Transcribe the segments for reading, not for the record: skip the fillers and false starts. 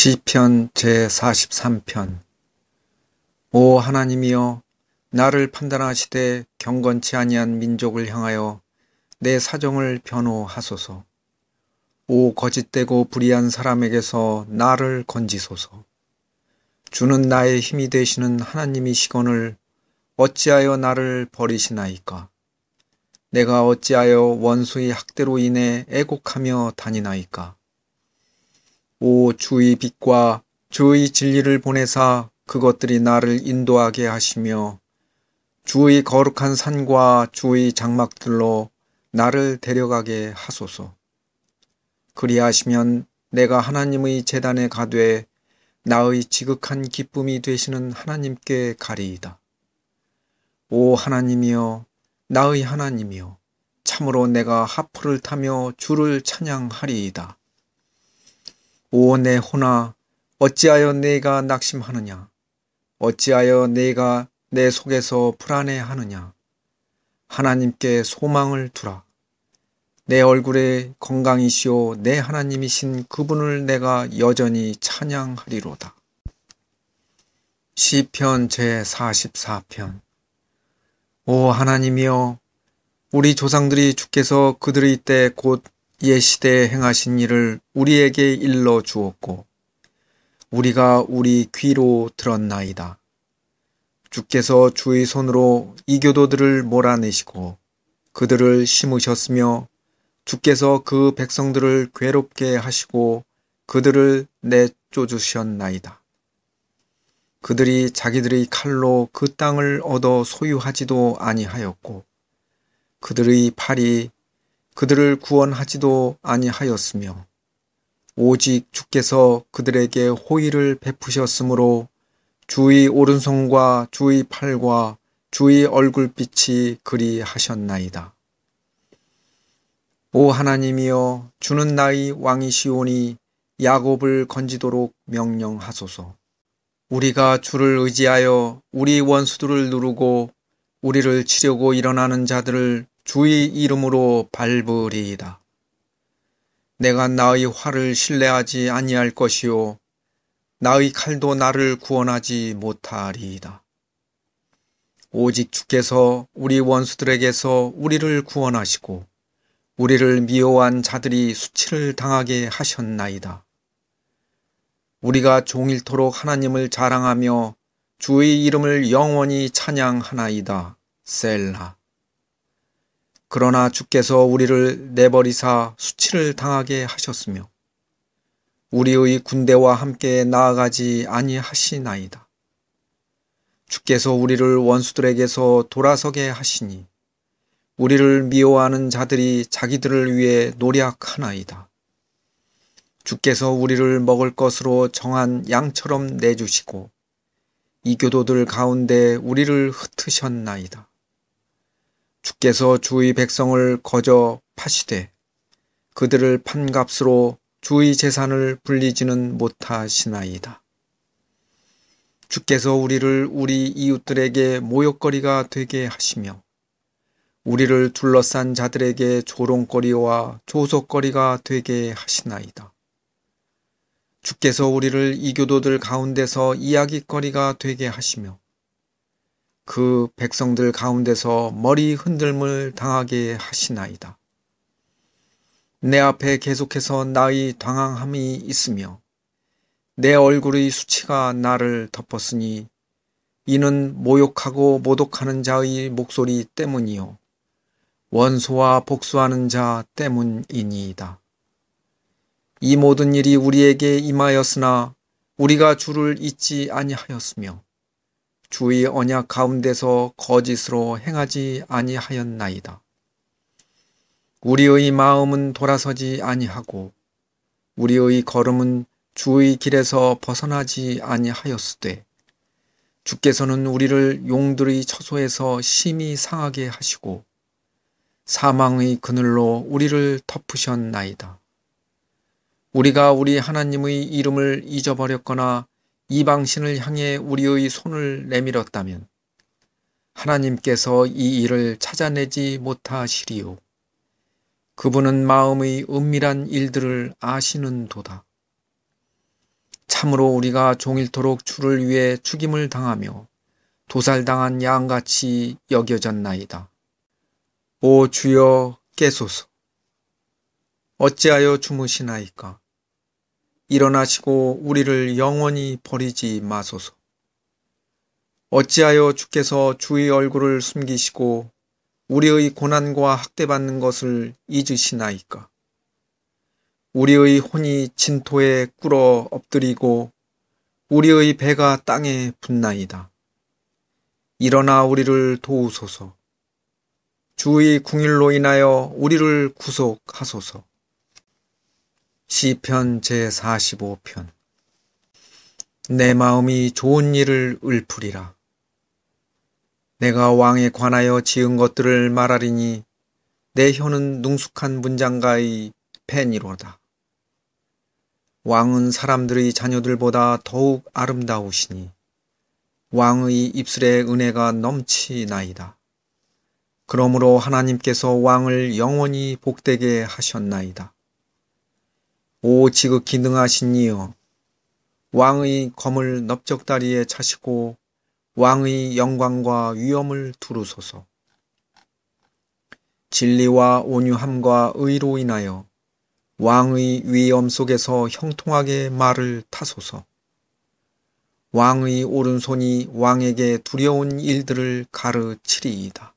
시편 제43편. 오 하나님이여, 나를 판단하시되 경건치 아니한 민족을 향하여 내 사정을 변호하소서. 오 거짓되고 불의한 사람에게서 나를 건지소서. 주는 나의 힘이 되시는 하나님이시거늘 어찌하여 나를 버리시나이까? 내가 어찌하여 원수의 학대로 인해 애곡하며 다니나이까? 오 주의 빛과 주의 진리를 보내사 그것들이 나를 인도하게 하시며 주의 거룩한 산과 주의 장막들로 나를 데려가게 하소서. 그리하시면 내가 하나님의 제단에 가되 나의 지극한 기쁨이 되시는 하나님께 가리이다. 오 하나님이여, 나의 하나님이여, 참으로 내가 하프를 타며 주를 찬양하리이다. 오 내 혼아, 어찌하여 내가 낙심하느냐? 어찌하여 내가 내 속에서 불안해하느냐? 하나님께 소망을 두라. 내 얼굴에 건강이시오 내 하나님이신 그분을 내가 여전히 찬양하리로다. 시편 제44편. 오 하나님이여, 우리 조상들이 주께서 그들의 때 곧 옛시대에 행하신 일을 우리에게 일러 주었고 우리가 우리 귀로 들었나이다. 주께서 주의 손으로 이교도들을 몰아내시고 그들을 심으셨으며 주께서 그 백성들을 괴롭게 하시고 그들을 내쫓으셨나이다. 그들이 자기들의 칼로 그 땅을 얻어 소유하지도 아니하였고 그들의 팔이 그들을 구원하지도 아니하였으며 오직 주께서 그들에게 호의를 베푸셨으므로 주의 오른손과 주의 팔과 주의 얼굴빛이 그리하셨나이다. 오 하나님이여, 주는 나의 왕이시오니 야곱을 건지도록 명령하소서. 우리가 주를 의지하여 우리 원수들을 누르고 우리를 치려고 일어나는 자들을 주의 이름으로 밟으리이다. 내가 나의 활을 신뢰하지 아니할 것이요 나의 칼도 나를 구원하지 못하리이다. 오직 주께서 우리 원수들에게서 우리를 구원하시고 우리를 미워한 자들이 수치를 당하게 하셨나이다. 우리가 종일토록 하나님을 자랑하며 주의 이름을 영원히 찬양하나이다. 셀라. 그러나 주께서 우리를 내버리사 수치를 당하게 하셨으며 우리의 군대와 함께 나아가지 아니하시나이다. 주께서 우리를 원수들에게서 돌아서게 하시니 우리를 미워하는 자들이 자기들을 위해 노력하나이다. 주께서 우리를 먹을 것으로 정한 양처럼 내주시고 이교도들 가운데 우리를 흩으셨나이다. 주께서 주의 백성을 거저 파시되 그들을 판값으로 주의 재산을 불리지는 못하시나이다. 주께서 우리를 우리 이웃들에게 모욕거리가 되게 하시며 우리를 둘러싼 자들에게 조롱거리와 조속거리가 되게 하시나이다. 주께서 우리를 이교도들 가운데서 이야깃거리가 되게 하시며 그 백성들 가운데서 머리 흔들림을 당하게 하시나이다. 내 앞에 계속해서 나의 당황함이 있으며 내 얼굴의 수치가 나를 덮었으니 이는 모욕하고 모독하는 자의 목소리 때문이요 원수와 복수하는 자 때문이니이다. 이 모든 일이 우리에게 임하였으나 우리가 주를 잊지 아니하였으며 주의 언약 가운데서 거짓으로 행하지 아니하였나이다. 우리의 마음은 돌아서지 아니하고 우리의 걸음은 주의 길에서 벗어나지 아니하였으되 주께서는 우리를 용들의 처소에서 심히 상하게 하시고 사망의 그늘로 우리를 덮으셨나이다. 우리가 우리 하나님의 이름을 잊어버렸거나 이방신을 향해 우리의 손을 내밀었다면 하나님께서 이 일을 찾아내지 못하시리요. 그분은 마음의 은밀한 일들을 아시는도다. 참으로 우리가 종일토록 주를 위해 죽임을 당하며 도살당한 양같이 여겨졌나이다. 오 주여 깨소서. 어찌하여 주무시나이까? 일어나시고 우리를 영원히 버리지 마소서. 어찌하여 주께서 주의 얼굴을 숨기시고 우리의 고난과 학대받는 것을 잊으시나이까? 우리의 혼이 진토에 꿇어 엎드리고 우리의 배가 땅에 붙나이다. 일어나 우리를 도우소서. 주의 궁일로 인하여 우리를 구속하소서. 시편 제45편. 내 마음이 좋은 일을 읊으리라. 내가 왕에 관하여 지은 것들을 말하리니 내 혀는 능숙한 문장가의 펜이로다. 왕은 사람들의 자녀들보다 더욱 아름다우시니 왕의 입술에 은혜가 넘치나이다. 그러므로 하나님께서 왕을 영원히 복되게 하셨나이다. 오 지극히 능하신 이여, 왕의 검을 넓적다리에 차시고 왕의 영광과 위엄을 두르소서. 진리와 온유함과 의로 인하여 왕의 위엄 속에서 형통하게 말을 타소서. 왕의 오른손이 왕에게 두려운 일들을 가르치리이다.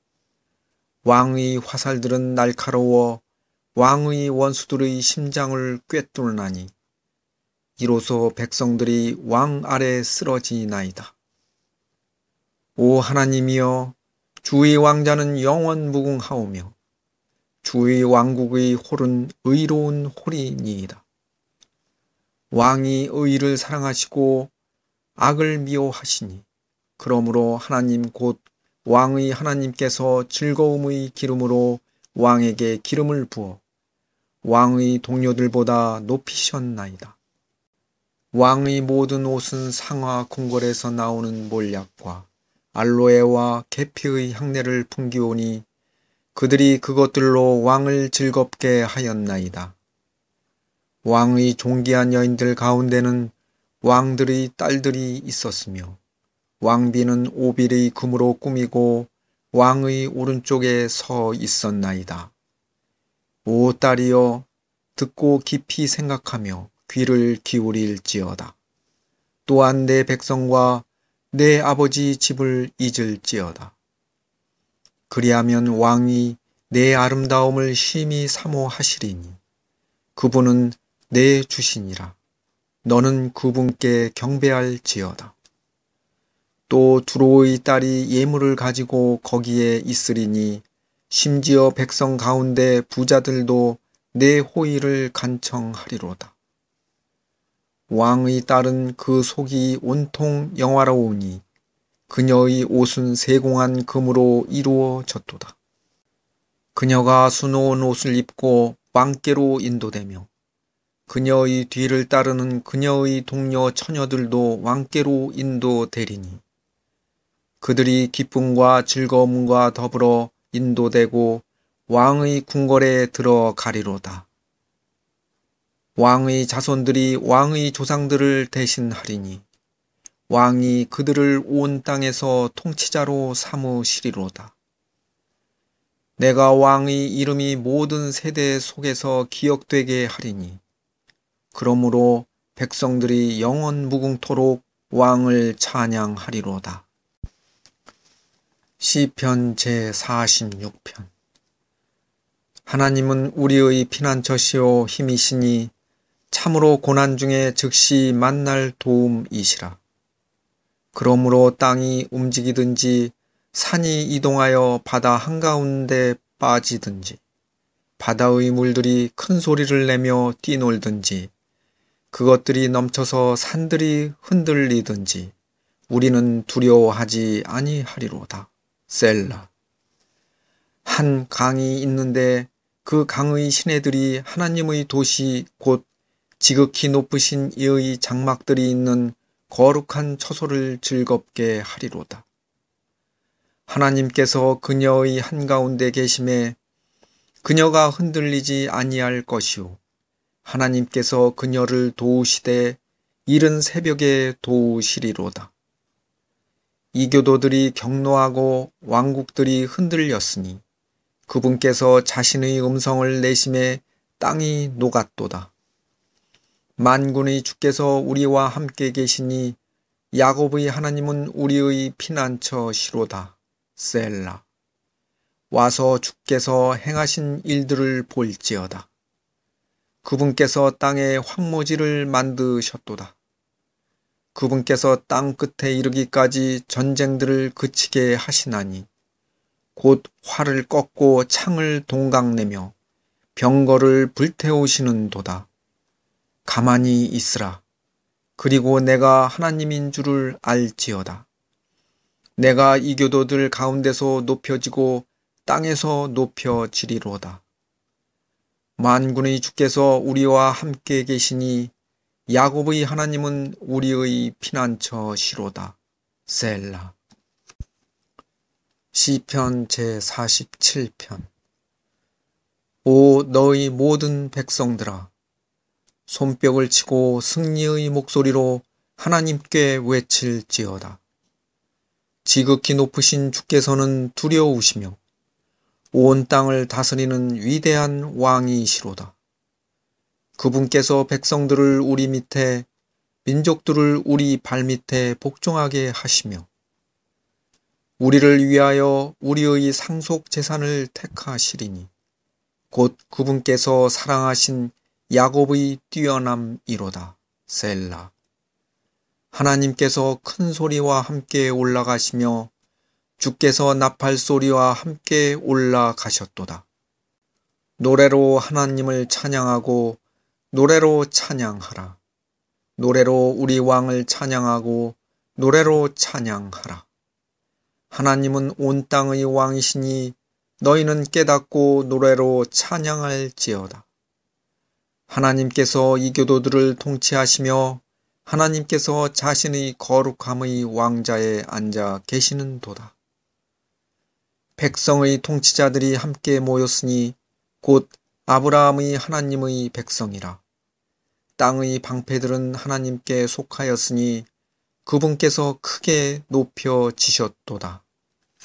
왕의 화살들은 날카로워 왕의 원수들의 심장을 꿰뚫나니 이로써 백성들이 왕 아래 쓰러지나이다. 오 하나님이여, 주의 왕자는 영원 무궁하오며 주의 왕국의 홀은 의로운 홀이니이다. 왕이 의를 사랑하시고 악을 미워하시니 그러므로 하나님 곧 왕의 하나님께서 즐거움의 기름으로 왕에게 기름을 부어 왕의 동료들보다 높이셨나이다. 왕의 모든 옷은 상아 궁궐에서 나오는 몰약과 알로에와 계피의 향내를 풍기오니 그들이 그것들로 왕을 즐겁게 하였나이다. 왕의 존귀한 여인들 가운데는 왕들의 딸들이 있었으며 왕비는 오빌의 금으로 꾸미고 왕의 오른쪽에 서 있었나이다. 오 딸이여, 듣고 깊이 생각하며 귀를 기울일지어다. 또한 내 백성과 내 아버지 집을 잊을지어다. 그리하면 왕이 내 아름다움을 심히 사모하시리니 그분은 내 주시니라. 너는 그분께 경배할지어다. 또 두로의 딸이 예물을 가지고 거기에 있으리니 심지어 백성 가운데 부자들도 내 호의를 간청하리로다. 왕의 딸은 그 속이 온통 영화로우니 그녀의 옷은 세공한 금으로 이루어졌도다. 그녀가 수놓은 옷을 입고 왕께로 인도되며 그녀의 뒤를 따르는 그녀의 동료 처녀들도 왕께로 인도되리니 그들이 기쁨과 즐거움과 더불어 인도되고 왕의 궁궐에 들어가리로다. 왕의 자손들이 왕의 조상들을 대신하리니 왕이 그들을 온 땅에서 통치자로 삼으시리로다. 내가 왕의 이름이 모든 세대 속에서 기억되게 하리니 그러므로 백성들이 영원 무궁토록 왕을 찬양하리로다. 시편 제46편. 하나님은 우리의 피난처시오 힘이시니 참으로 고난 중에 즉시 만날 도움이시라. 그러므로 땅이 움직이든지 산이 이동하여 바다 한가운데 빠지든지 바다의 물들이 큰 소리를 내며 뛰놀든지 그것들이 넘쳐서 산들이 흔들리든지 우리는 두려워하지 아니하리로다. 셀라. 한 강이 있는데 그 강의 시내들이 하나님의 도시 곧 지극히 높으신 이의 장막들이 있는 거룩한 처소를 즐겁게 하리로다. 하나님께서 그녀의 한가운데 계심에 그녀가 흔들리지 아니할 것이요 하나님께서 그녀를 도우시되 이른 새벽에 도우시리로다. 이교도들이 격노하고 왕국들이 흔들렸으니 그분께서 자신의 음성을 내심에 땅이 녹았도다. 만군의 주께서 우리와 함께 계시니 야곱의 하나님은 우리의 피난처시로다. 셀라. 와서 주께서 행하신 일들을 볼지어다. 그분께서 땅에 황무지를 만드셨도다. 그분께서 땅 끝에 이르기까지 전쟁들을 그치게 하시나니 곧 활을 꺾고 창을 동강내며 병거를 불태우시는도다. 가만히 있으라. 그리고 내가 하나님인 줄을 알지어다. 내가 이교도들 가운데서 높여지고 땅에서 높여지리로다. 만군의 주께서 우리와 함께 계시니 야곱의 하나님은 우리의 피난처시로다. 셀라. 시편 제47편. 오 너희 모든 백성들아, 손뼉을 치고 승리의 목소리로 하나님께 외칠지어다. 지극히 높으신 주께서는 두려우시며 온 땅을 다스리는 위대한 왕이시로다. 그분께서 백성들을 우리 밑에, 민족들을 우리 발밑에 복종하게 하시며 우리를 위하여 우리의 상속 재산을 택하시리니 곧 그분께서 사랑하신 야곱의 뛰어남이로다. 셀라. 하나님께서 큰 소리와 함께 올라가시며 주께서 나팔 소리와 함께 올라가셨도다. 노래로 하나님을 찬양하고 노래로 찬양하라. 노래로 우리 왕을 찬양하고 노래로 찬양하라. 하나님은 온 땅의 왕이시니 너희는 깨닫고 노래로 찬양할지어다. 하나님께서 이교도들을 통치하시며 하나님께서 자신의 거룩함의 왕자에 앉아 계시는도다. 백성의 통치자들이 함께 모였으니 곧 아브라함의 하나님의 백성이라. 땅의 방패들은 하나님께 속하였으니 그분께서 크게 높여지셨도다.